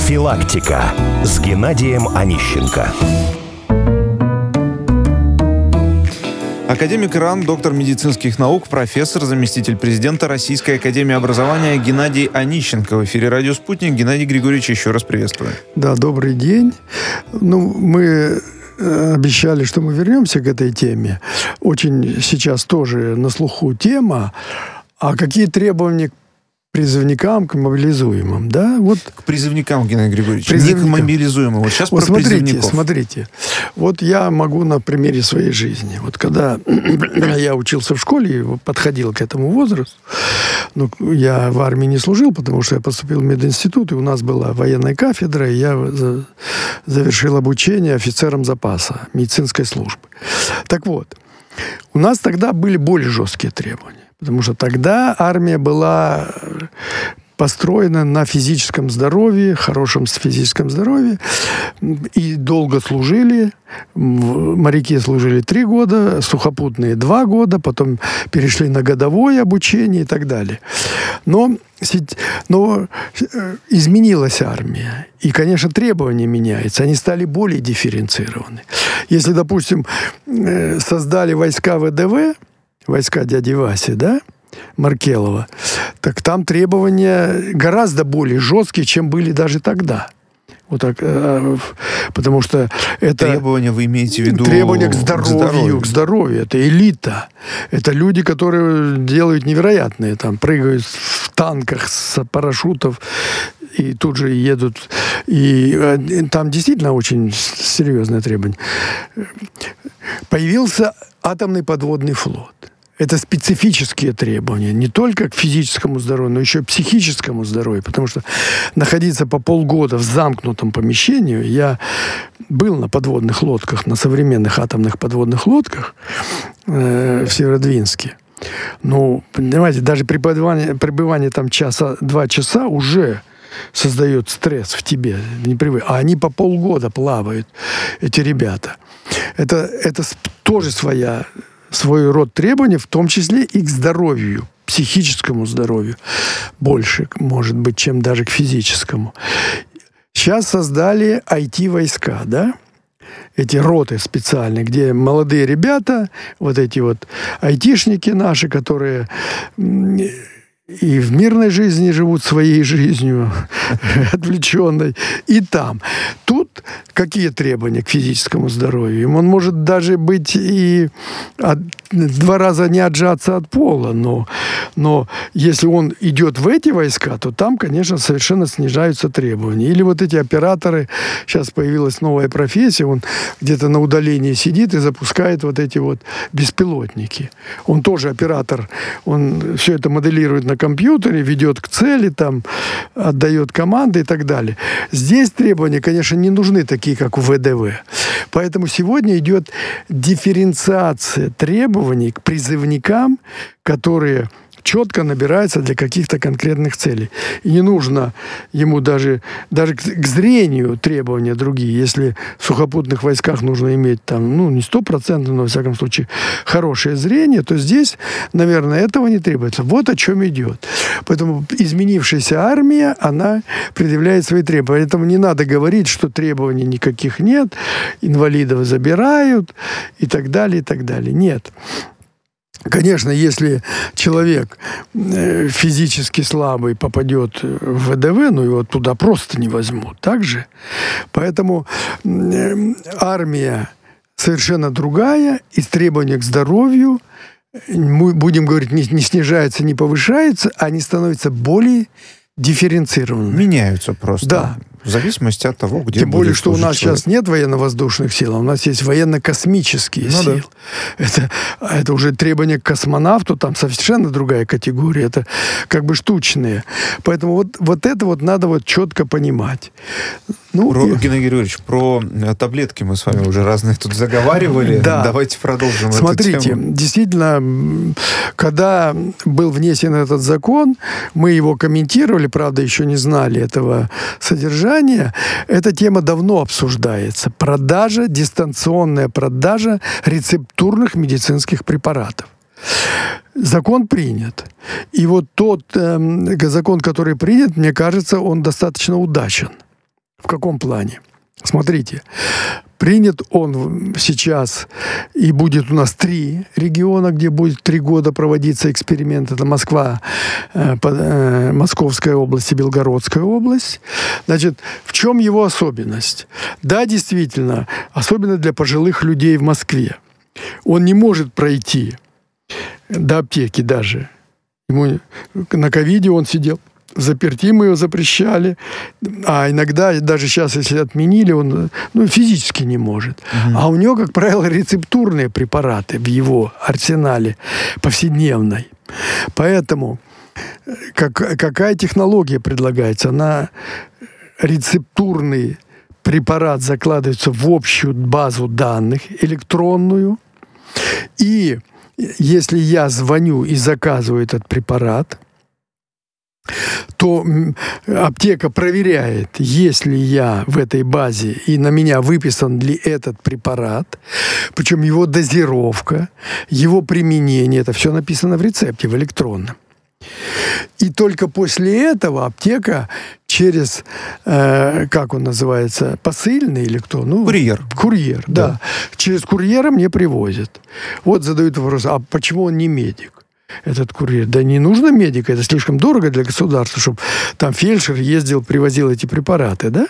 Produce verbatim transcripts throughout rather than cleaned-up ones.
Профилактика с Геннадием Онищенко. Академик РАН, доктор медицинских наук, профессор, заместитель президента Российской академии образования Геннадий Онищенко. В эфире «Радио Спутник». Геннадий Григорьевич, еще раз приветствую. Да, добрый день. Ну, мы обещали, что мы вернемся к этой теме. Очень сейчас тоже на слуху тема. А какие требования к призывникам, к мобилизуемым, да? Вот к призывникам, Геннадий Григорьевич, призывникам. Не к мобилизуемым. Вот сейчас вот про смотрите, призывников. Смотрите, вот я могу на примере своей жизни. Вот когда я учился в школе и подходил к этому возрасту, ну, я в армии не служил, потому что я поступил в мединститут, и у нас была военная кафедра, и я завершил обучение офицером запаса медицинской службы. Так вот, у нас тогда были более жесткие требования. Потому что тогда армия была построена на физическом здоровье, хорошем физическом здоровье. И долго служили. Моряки служили три года, сухопутные два года, потом перешли на годовое обучение и так далее. Но, но изменилась армия. И, конечно, требования меняются. Они стали более дифференцированы. Если, допустим, создали войска ВДВ, войска дяди Васи, да, Маркелова, так там требования гораздо более жесткие, чем были даже тогда. Вот так, потому что это... Требования вы имеете в виду... Требования к здоровью, к здоровью. К здоровью. Это элита. Это люди, которые делают невероятные. Там, прыгают в танках с парашютов и тут же едут. И там действительно очень серьезное требование. Появился атомный подводный флот. Это специфические требования не только к физическому здоровью, но еще и к психическому здоровью. Потому что находиться по полгода в замкнутом помещении, я был на подводных лодках, на современных атомных подводных лодках э, в Северодвинске. Ну, понимаете, даже пребывание, пребывание там часа, два часа уже создает стресс в тебе. Не привык. А они по полгода плавают, эти ребята. Это, это тоже своя... свой род требований, в том числе и к здоровью, психическому здоровью. Больше, может быть, чем даже к физическому. Сейчас создали ай ти-войска, да? Эти роты специальные, где молодые ребята, вот эти вот айтишники наши, которые и в мирной жизни живут своей жизнью, отвлеченной, и там. Тут какие требования к физическому здоровью? Он может даже быть и от, два раза не отжаться от пола, но, но если он идет в эти войска, то там, конечно, совершенно снижаются требования. Или вот эти операторы, сейчас появилась новая профессия, он где-то на удалении сидит и запускает вот эти вот беспилотники. Он тоже оператор, он все это моделирует на компьютере, ведет к цели, там, отдает команды и так далее. Здесь требования, конечно, не нужны такие, как у ВДВ. Поэтому сегодня идет дифференциация требований к призывникам, которые четко набираются для каких-то конкретных целей. И не нужно ему даже, даже к, к зрению требования другие. Если в сухопутных войсках нужно иметь там, ну, не сто процентов, но, во всяком случае, хорошее зрение, то здесь, наверное, этого не требуется. Вот о чем идет. Поэтому изменившаяся армия, она предъявляет свои требования. Поэтому не надо говорить, что требований никаких нет, инвалидов забирают и так далее, и так далее. Нет. Конечно, если человек физически слабый попадет в ВДВ, ну его туда просто не возьмут. Так же? Поэтому армия совершенно другая, и требования к здоровью, мы будем говорить, не, не снижаются, не повышаются, они становятся более дифференцированными. Меняются просто. Да. В зависимости от того, где Тем более, что у нас человек. сейчас нет военно-воздушных сил, а у нас есть военно-космические ну, силы. Да. Это, это уже требования к космонавту, там совершенно другая категория. Это как бы штучные. Поэтому вот, вот это вот надо вот четко понимать. Ну, про, и... Геннадий Григорьевич, про таблетки мы с вами уже разные тут заговаривали. Да. Давайте продолжим Смотрите, эту тему. Действительно, когда был внесен этот закон, мы его комментировали, правда, еще не знали этого содержания. Эта тема давно обсуждается. Продажа, дистанционная продажа рецептурных медицинских препаратов. Закон принят. И вот тот э, закон, который принят, мне кажется, он достаточно удачен. В каком плане? Смотрите, принят он сейчас, и будет у нас три региона, где будет три года проводиться эксперимент. Это Москва, э, э, Московская область и Белгородская область. Значит, в чем его особенность? Да, действительно, особенно для пожилых людей в Москве. Он не может пройти до аптеки даже. Ему на ковиде он сидел заперти, мы его запрещали. А иногда, даже сейчас, если отменили, он ну, физически не может. Угу. А у него, как правило, рецептурные препараты в его арсенале повседневной. Поэтому как, какая технология предлагается? Она рецептурный препарат закладывается в общую базу данных электронную. И если я звоню и заказываю этот препарат, то аптека проверяет, есть ли я в этой базе и на меня выписан ли этот препарат, причем его дозировка, его применение, это все написано в рецепте, в электронном. И только после этого аптека через, э, как он называется, посыльный или кто? Ну, курьер. Курьер, да. да. Через курьера мне привозят. Вот задают вопрос, а почему он не медик? Этот курьер. Да не нужно медика, это слишком дорого для государства, чтобы там фельдшер ездил, привозил эти препараты, да?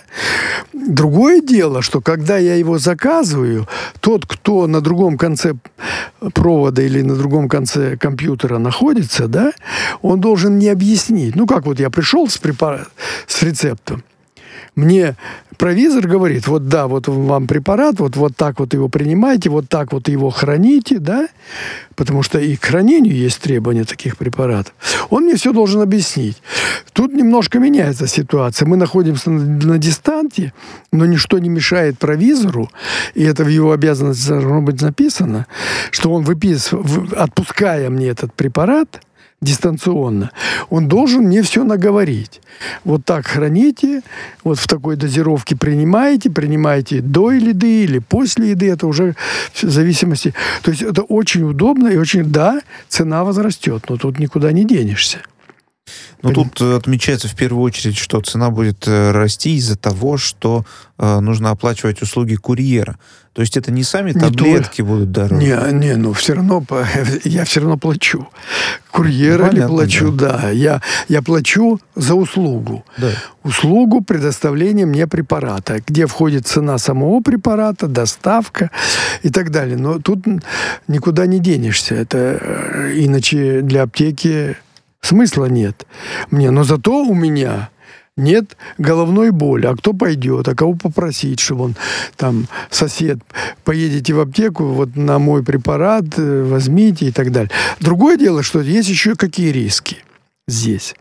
Другое дело, что когда я его заказываю, тот, кто на другом конце провода или на другом конце компьютера находится, да, он должен мне объяснить. Ну, как вот я пришел с, препар... с рецептом, мне провизор говорит, вот да, вот вам препарат, вот, вот так вот его принимайте, вот так вот его храните, да, потому что и к хранению есть требования таких препаратов. Он мне все должен объяснить. Тут немножко меняется ситуация. Мы находимся на, на дистанции, но ничто не мешает провизору, и это в его обязанности должно быть написано, что он выписывает, отпуская мне этот препарат, дистанционно, он должен мне все наговорить. Вот так храните, вот в такой дозировке принимаете, принимаете до еды или после еды, это уже в зависимости. То есть это очень удобно и очень, да, цена возрастет, но тут никуда не денешься. Но тут отмечается в первую очередь, что цена будет расти из-за того, что э, нужно оплачивать услуги курьера. То есть это не сами таблетки не то, будут дороже. Не, не, ну все равно я все равно плачу. Курьера ну, ли плачу, да. да. Я, я плачу за услугу. Да. Услугу предоставления мне препарата, где входит цена самого препарата, доставка и так далее. Но тут никуда не денешься. Это иначе для аптеки смысла нет мне. Но зато у меня нет головной боли. А кто пойдет? А кого попросить, чтобы он там, сосед, поедете в аптеку, вот на мой препарат возьмите и так далее. Другое дело, что есть еще какие риски здесь.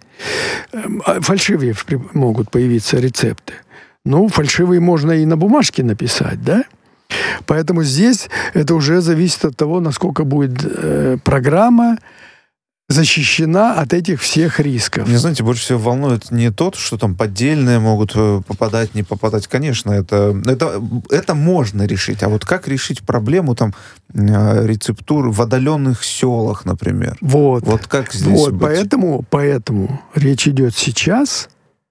Фальшивые могут появиться рецепты. Ну, фальшивые можно и на бумажке написать, да? Поэтому здесь это уже зависит от того, насколько будет э, программа защищена от этих всех рисков. Мне, знаете, больше всего волнует не то, что там поддельные могут попадать, не попадать. Конечно, это, это, это можно решить. А вот как решить проблему там рецептур в отдаленных селах, например? Вот. Вот как здесь вот, быть? Поэтому, поэтому речь идет сейчас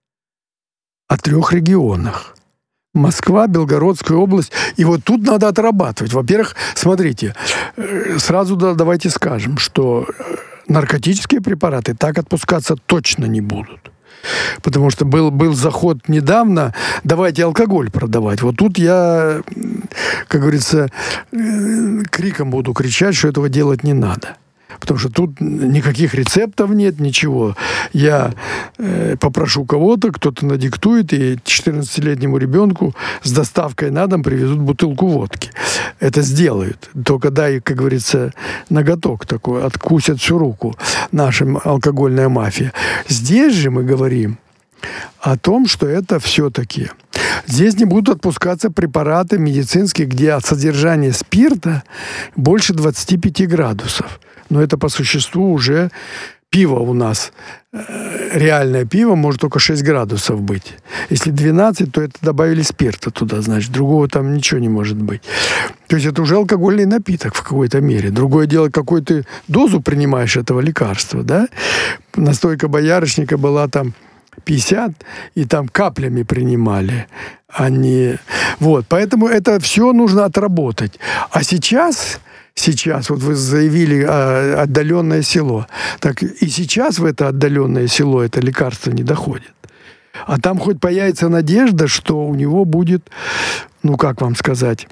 о трех регионах. Москва, Белгородская область. И вот тут надо отрабатывать. Во-первых, смотрите, сразу да, давайте скажем, что наркотические препараты так отпускаться точно не будут. Потому что был, был заход недавно, давайте алкоголь продавать. Вот тут я, как говорится, криком буду кричать, что этого делать не надо. Потому что тут никаких рецептов нет, ничего. Я э, попрошу кого-то, кто-то надиктует, и четырнадцатилетнему ребенку с доставкой на дом привезут бутылку водки. Это сделают. Только дай, как говорится, ноготок такой, откусят всю руку наша алкогольная мафия. Здесь же мы говорим о том, что это все-таки... Здесь не будут отпускаться препараты медицинские, где от содержания спирта больше двадцати пяти градусов. Но это по существу уже пиво у нас. Реальное пиво может только шесть градусов быть. Если двенадцать, то это добавили спирта туда, значит. Другого там ничего не может быть. То есть это уже алкогольный напиток в какой-то мере. Другое дело, какую ты дозу принимаешь этого лекарства, да? Настойка боярышника была там пятьдесят, и там каплями принимали. Они... Вот, поэтому это все нужно отработать. А сейчас... Сейчас, вот вы заявили а, отдаленное село. Так и сейчас в это отдаленное село это лекарство не доходит. А там хоть появится надежда, что у него будет, ну как вам сказать,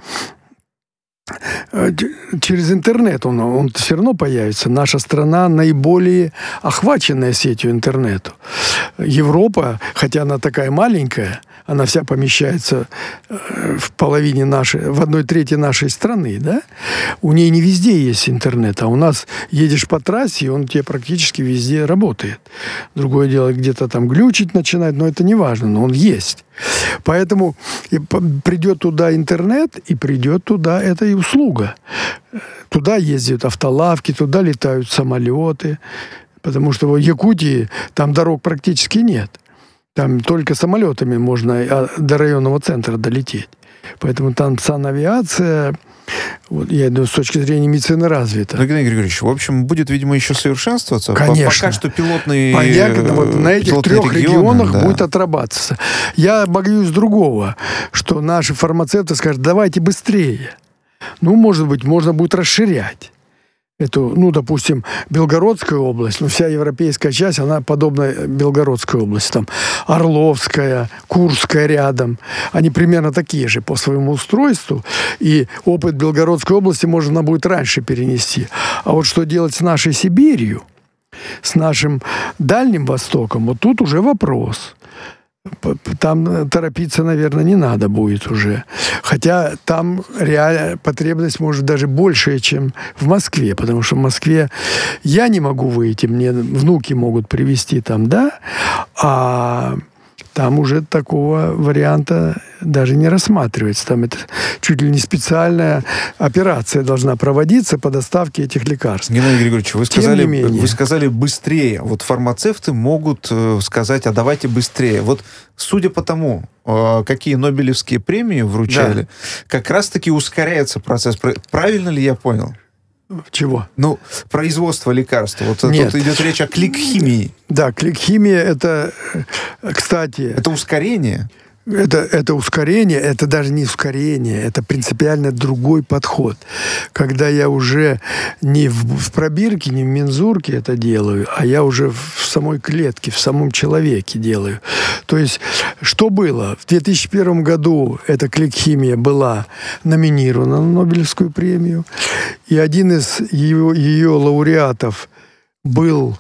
через интернет он, он все равно появится. Наша страна наиболее охваченная сетью интернету. Европа, хотя она такая маленькая, она вся помещается в половине нашей, в одной трети нашей страны, да? У нее не везде есть интернет, а у нас едешь по трассе, и он тебе практически везде работает. Другое дело, где-то там глючить начинает, но это не важно, но он есть. Поэтому придет туда интернет, и придет туда эта и услуга. Туда ездят автолавки, туда летают самолеты, потому что в Якутии там дорог практически нет. Там только самолетами можно до районного центра долететь. Поэтому там санавиация, вот, я думаю, с точки зрения медицины развита. Геннадий Григорьевич, в общем, будет, видимо, еще совершенствоваться. Конечно. Пока что пилотные Понятно, вот на этих трех регионы, регионах да. будет отрабатываться. Я боюсь другого, что наши фармацевты скажут, давайте быстрее. Ну, может быть, можно будет расширять эту, ну, допустим, Белгородская область, ну, вся европейская часть, она подобна Белгородской области, там, Орловская, Курская рядом, они примерно такие же по своему устройству, и опыт Белгородской области можно будет раньше перенести. А вот что делать с нашей Сибирью, с нашим Дальним Востоком, вот тут уже вопрос. Там торопиться, наверное, не надо будет уже. Хотя там реально потребность может даже большая, чем в Москве. Потому что в Москве я не могу выйти, мне внуки могут привезти там, да, а там уже такого варианта даже не рассматривается. Там это чуть ли не специальная операция должна проводиться по доставке этих лекарств. Геннадий Григорьевич, вы сказали, вы сказали быстрее. Вот фармацевты могут сказать, а давайте быстрее. Вот судя по тому, какие Нобелевские премии вручали, да, как раз-таки ускоряется процесс. Правильно ли я понял? Чего? Ну, производство лекарства. Вот Нет. Тут идет речь о клик-химии. Да, клик-химия это, кстати... Это ускорение? Это, это ускорение, это даже не ускорение, это принципиально другой подход. Когда я уже не в, в пробирке, не в мензурке это делаю, а я уже в самой клетке, в самом человеке делаю. То есть, что было? В две тысячи первом году эта клик-химия была номинирована на Нобелевскую премию, и один из ее, ее лауреатов был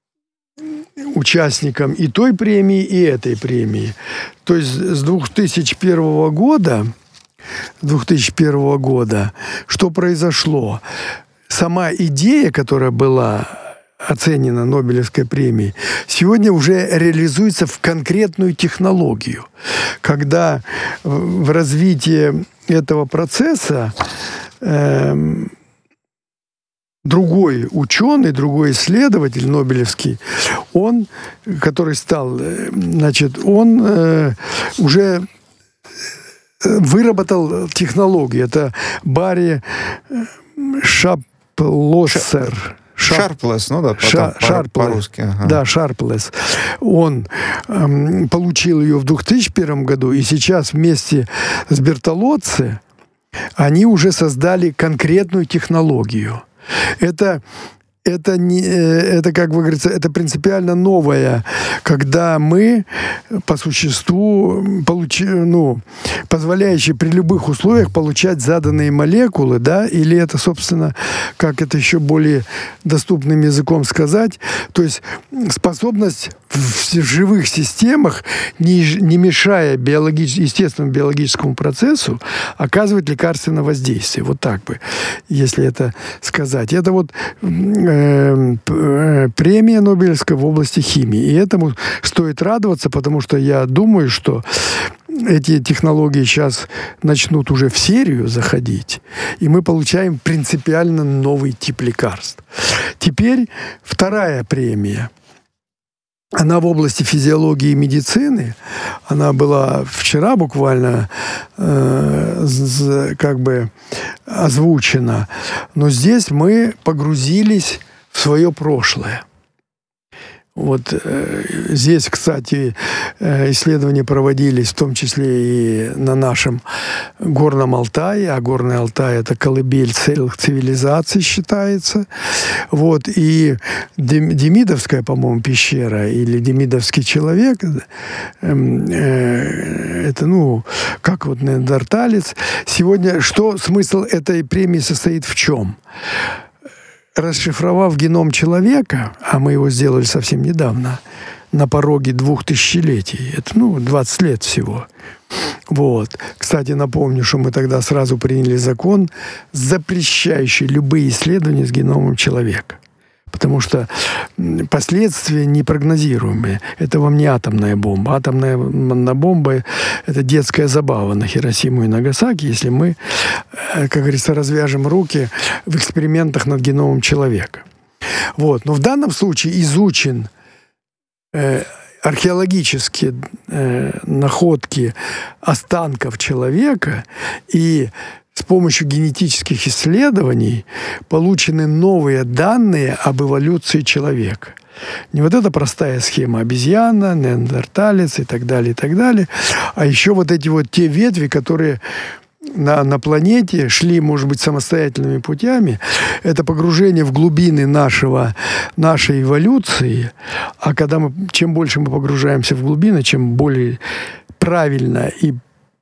участником и той премии, и этой премии. То есть с две тысячи первого года, две тысячи первого года, что произошло? Сама идея, которая была оценена Нобелевской премией, сегодня уже реализуется в конкретную технологию. Когда в развитии этого процесса эм, другой ученый, другой исследователь нобелевский, он, который стал, значит, он э, уже выработал технологию. Это Барри Шарплессер. Шарплесс, ну да, Ша- по- по-русски. Ага. Да, Шарплесс. Он эм, получил ее в две тысячи первом году, и сейчас вместе с Бертолоцци они уже создали конкретную технологию. Это, это, не, это, как вы говорите, это принципиально новое, когда мы по существу получи, ну, позволяющие при любых условиях получать заданные молекулы, да, или это, собственно, как это еще более доступным языком сказать, то есть способность в живых системах, не, не мешая биологич, естественному биологическому процессу, оказывать лекарственное воздействие. Вот так бы, если это сказать. Это вот э, э, премия Нобелевская в области химии. И этому стоит радоваться, потому что я думаю, что эти технологии сейчас начнут уже в серию заходить, и мы получаем принципиально новый тип лекарств. Теперь вторая премия. Она в области физиологии и медицины. Она была вчера буквально э, как бы озвучена. Но здесь мы погрузились в свое прошлое. Вот э, здесь, кстати, э, исследования проводились в том числе и на нашем Горном Алтае, а Горный Алтай – это колыбель целых цивилизаций считается. Вот, и Дем, Демидовская, по-моему, пещера или Демидовский человек, э, э, это, ну, как вот неандерталец. Сегодня, что смысл этой премии состоит в чем? Расшифровав геном человека, а мы его сделали совсем недавно, на пороге двух тысячелетий, это, ну, двадцать лет всего. Вот. Кстати, напомню, что мы тогда сразу приняли закон, запрещающий любые исследования с геномом человека. Потому что последствия непрогнозируемые. Это вам не атомная бомба. Атомная бомба – это детская забава на Хиросиму и Нагасаки, если мы, как говорится, развяжем руки в экспериментах над геномом человека. Вот. Но в данном случае изучен э, археологические э, находки останков человека, и с помощью генетических исследований получены новые данные об эволюции человека. Не вот эта простая схема обезьяна, неандерталец и так далее, и так далее, а еще вот эти вот те ветви, которые на, на планете шли, может быть, самостоятельными путями. Это погружение в глубины нашего, нашей эволюции. А когда мы, чем больше мы погружаемся в глубины, чем более правильно и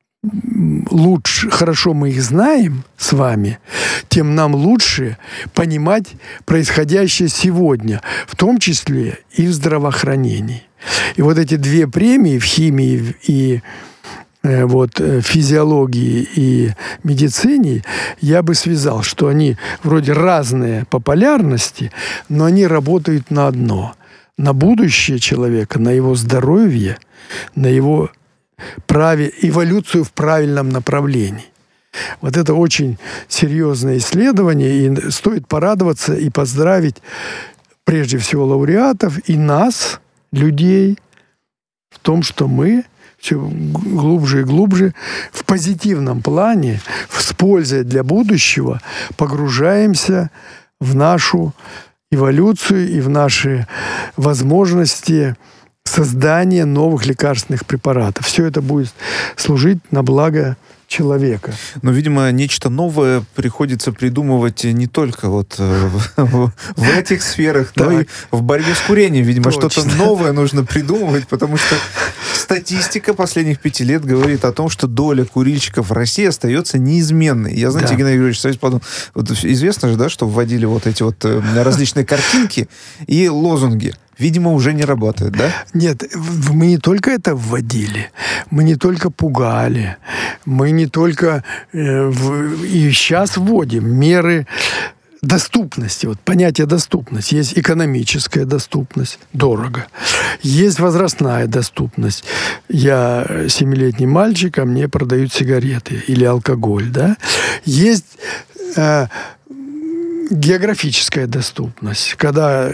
лучше, хорошо мы их знаем с вами, тем нам лучше понимать происходящее сегодня, в том числе и в здравоохранении. И вот эти две премии в химии и э, вот, физиологии и медицине я бы связал, что они вроде разные по полярности, но они работают на одно. На будущее человека, на его здоровье, на его праве, эволюцию в правильном направлении. Вот это очень серьезное исследование, и стоит порадоваться и поздравить прежде всего лауреатов и нас, людей, в том, что мы все глубже и глубже в позитивном плане, с пользой для будущего погружаемся в нашу эволюцию и в наши возможности создание новых лекарственных препаратов. Все это будет служить на благо человека. Но, видимо, нечто новое приходится придумывать не только вот в, в этих сферах, но и в борьбе с курением. Видимо, Точно. Что-то новое нужно придумывать, потому что статистика последних пяти лет говорит о том, что доля курильщиков в России остается неизменной. Я, знаете, да. Геннадий Григорьевич, сразу подумал, вот известно же, да, что вводили вот эти вот различные картинки и лозунги. Видимо, уже не работает, да? Нет, мы не только это вводили, мы не только пугали, мы не только э, в, и сейчас вводим меры доступности. Вот понятие доступность. Есть экономическая доступность, дорого. Есть возрастная доступность. Я семилетний мальчик, а мне продают сигареты или алкоголь, да? Есть э, географическая доступность. Когда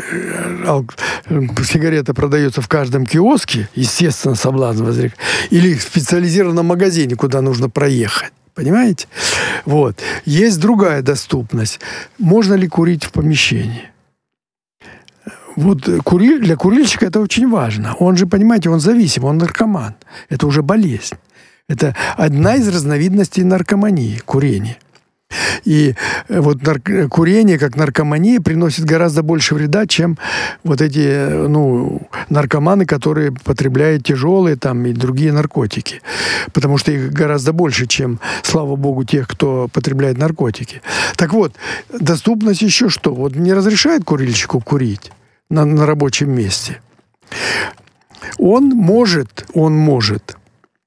сигарета продается в каждом киоске, естественно, соблазн возникает, или в специализированном магазине, куда нужно проехать. Понимаете? Вот. Есть другая доступность. Можно ли курить в помещении? Вот кури... для курильщика это очень важно. Он же, понимаете, он зависим, он наркоман. Это уже болезнь. Это одна из разновидностей наркомании, курение. И вот нар- курение, как наркомания, приносит гораздо больше вреда, чем вот эти, ну, наркоманы, которые потребляют тяжелые там и другие наркотики. Потому что их гораздо больше, чем, слава богу, тех, кто потребляет наркотики. Так вот, доступность еще что? Вот не разрешает курильщику курить на, на рабочем месте. Он может, он может,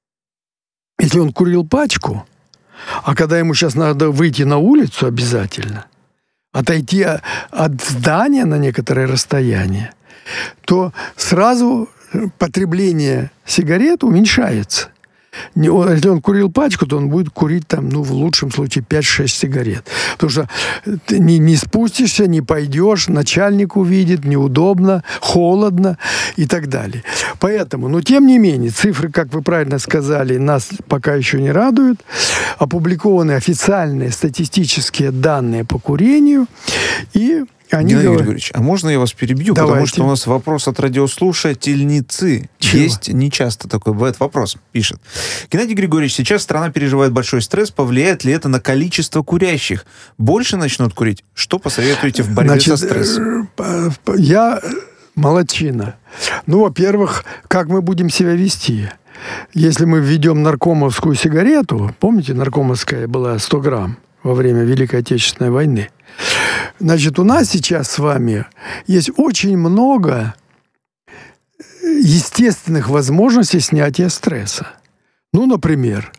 если он курил пачку, а когда ему сейчас надо выйти на улицу обязательно, отойти от здания на некоторое расстояние, то сразу потребление сигарет уменьшается. Если он курил пачку, то он будет курить там, ну, в лучшем случае пять-шесть сигарет. Потому что ты не, не спустишься, не пойдешь, начальник увидит, неудобно, холодно и так далее. Поэтому, но тем не менее, цифры, как вы правильно сказали, нас пока еще не радуют. Опубликованы официальные статистические данные по курению. И Они Геннадий говорят... Григорьевич, а можно я вас перебью? Давайте. Потому что у нас вопрос от радиослушательницы. Чего? Есть, не часто такой бывает вопрос, пишет. Геннадий Григорьевич, сейчас страна переживает большой стресс. Повлияет ли это на количество курящих? Больше начнут курить? Что посоветуете в борьбе Значит, со стрессом? Я молодчина. Ну, во-первых, как мы будем себя вести? Если мы введем наркомовскую сигарету, помните, наркомовская была сто грамм во время Великой Отечественной войны, значит, у нас сейчас с вами есть очень много естественных возможностей снятия стресса. Ну, например,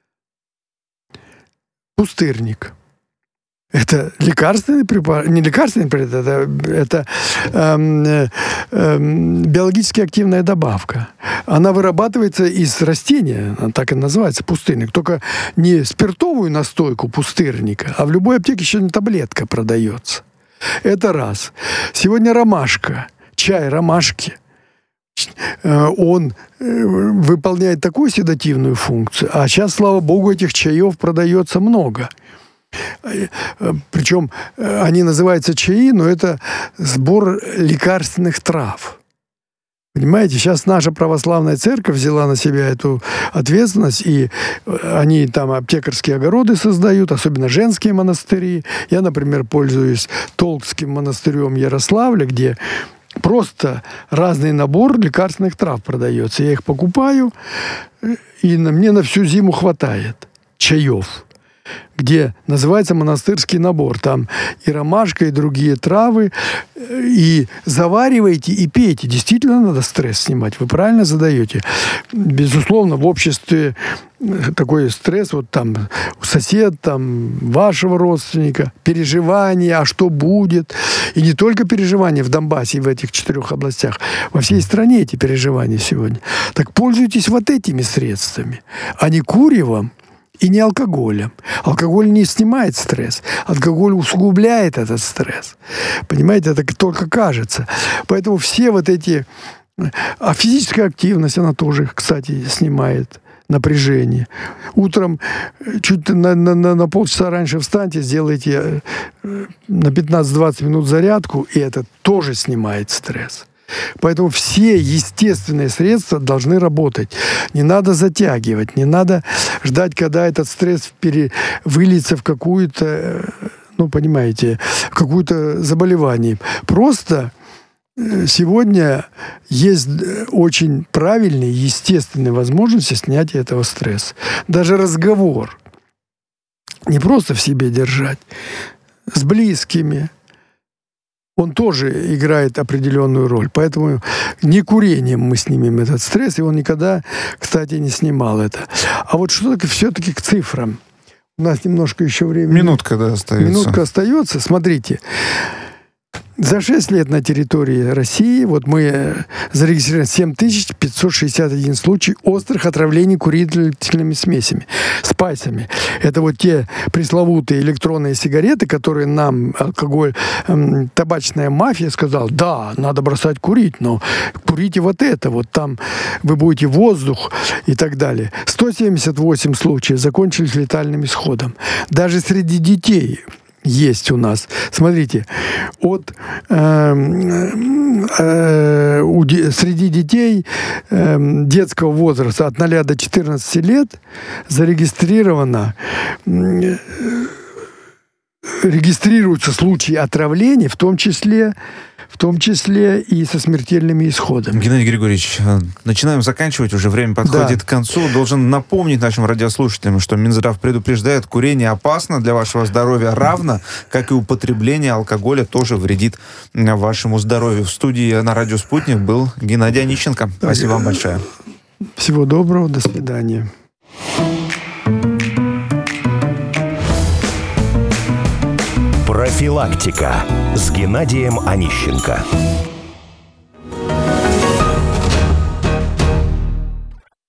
пустырник. Это лекарственный препарат, не лекарственный препарат, это, это эм, эм, биологически активная добавка. Она вырабатывается из растения, она так и называется, пустырник. Только не спиртовую настойку пустырника, а в любой аптеке еще не таблетка продается. Это раз. Сегодня ромашка, чай ромашки. Он выполняет такую седативную функцию. А сейчас, слава богу, этих чаев продается много. Причем они называются чаи, но это сбор лекарственных трав. Понимаете, сейчас наша православная церковь взяла на себя эту ответственность, и они там аптекарские огороды создают, особенно женские монастыри. Я, например, пользуюсь Толкским монастырем Ярославля, где просто разный набор лекарственных трав продается. Я их покупаю, и на мне на всю зиму хватает чаев, где называется монастырский набор. Там и ромашка, и другие травы. И заваривайте, и пейте. Действительно надо стресс снимать. Вы правильно задаете. Безусловно, в обществе такой стресс, вот там сосед, там вашего родственника, переживания, а что будет. И не только переживания в Донбассе и в этих четырех областях. Во всей стране эти переживания сегодня. Так пользуйтесь вот этими средствами, а не куревом и не алкоголем. Алкоголь не снимает стресс. Алкоголь усугубляет этот стресс. Понимаете, это только кажется. Поэтому все вот эти... А физическая активность, она тоже, кстати, снимает напряжение. Утром чуть на, на, на полчаса раньше встаньте, сделайте на пятнадцать-двадцать минут зарядку, и это тоже снимает стресс. Поэтому все естественные средства должны работать. Не надо затягивать, не надо ждать, когда этот стресс пере... выльется в какую-то, ну, понимаете, в какое-то заболевание. Просто сегодня есть очень правильные, естественные возможности снятия этого стресса. Даже разговор. Не просто в себе держать. С близкими. Он тоже играет определенную роль. Поэтому не курением мы снимем этот стресс, и он никогда, кстати, не снимал это. А вот что все-таки к цифрам. У нас немножко еще времени. Минутка, да, остается. Минутка остается. Смотрите. За шесть лет на территории России вот мы зарегистрировали семь тысяч пятьсот шестьдесят один случай острых отравлений курительными смесями, спайсами. Это вот те пресловутые электронные сигареты, которые нам алкоголь, эм, табачная мафия сказала, да, надо бросать курить, но курите вот это, вот там вы будете воздух и так далее. сто семьдесят восемь случаев закончились летальным исходом. Даже среди детей есть у нас. Смотрите, от, э, э, у, среди детей э, детского возраста от ноля до четырнадцати лет зарегистрировано э, регистрируются случаи отравлений, в том числе в том числе и со смертельными исходами. Геннадий Григорьевич, начинаем заканчивать, уже время подходит да. к концу. Должен напомнить нашим радиослушателям, что Минздрав предупреждает, курение опасно для вашего здоровья, равно как и употребление алкоголя тоже вредит вашему здоровью. В студии на радио «Спутник» был Геннадий Онищенко. Да, Спасибо вам большое. Всего доброго, до свидания. Профилактика с Геннадием Онищенко.